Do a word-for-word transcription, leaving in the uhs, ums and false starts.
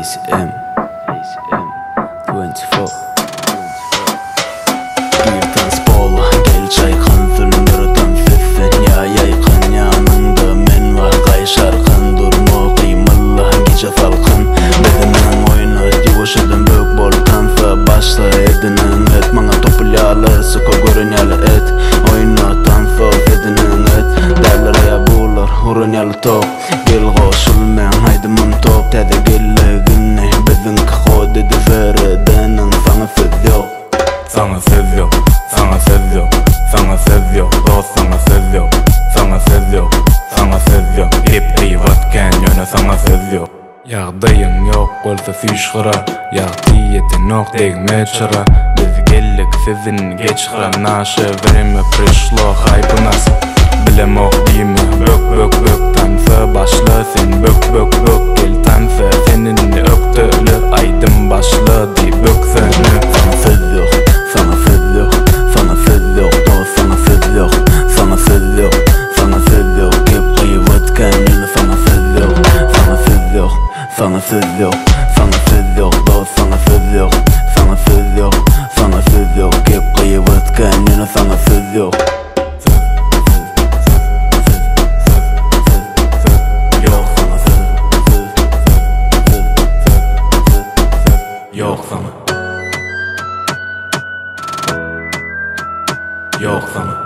Hazy M Hazy M twenty-four Bir tans bol gel çaykan filmlerden fiffen ya yaykan yanında men var kayşarkan durma kıymallah gece falkan bedenen oynat yuvuş edin büyük bol tanfa başla edinen et bana topulyalı sıkı görünyalı et oynat tanfa edinen et derler ya bular hurunyalı top gel koşul men haydi mun top tede gelle günne bedin kod dedi vereden fana fedyo Sana seviyor, sana seviyor, sana seviyor, dost sana seviyor, sana seviyor, sana seviyor. Hep kıyvatken yöne sana seviyor. Yağdayın yok olsa fişkıra, yağdiyetin yok değme çıra. Biz gellik sizin geç kıra, naşı verime prişlo haypı nas. Bilem ok diyme, bök bök bök tansı başla sen bök bök bök gel tansı. Senin öktülü aydın başla di bök seni. Sana seviyor, sana seviyor, sana seviyor, dost sana seviyor, sana seviyor, sana seviyor. Hep kıyvatken yine sana seviyor, sana seviyor, sana seviyor, sana seviyor, dost sana seviyor, sana seviyor, sana seviyor. Hep kıyvatken yine sana seviyor. Yok sana Yok sana